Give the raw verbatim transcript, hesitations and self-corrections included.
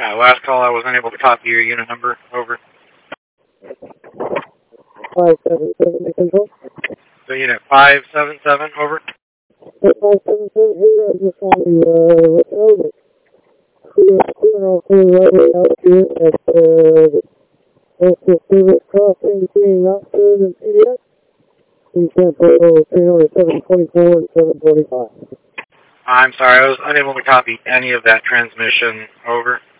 Uh, last call, I was unable to copy your unit number. Over. five seven seven to control. So unit five seven seven, over. five seven seven here, I just want to uh, let you know that crew is clear off the runway out here at uh, the Postal Service crossing between Knoxville and C D S. In Tempo, three hundred seven twenty-four and seven twenty-five. I'm sorry, I was unable to copy any of that transmission. Over.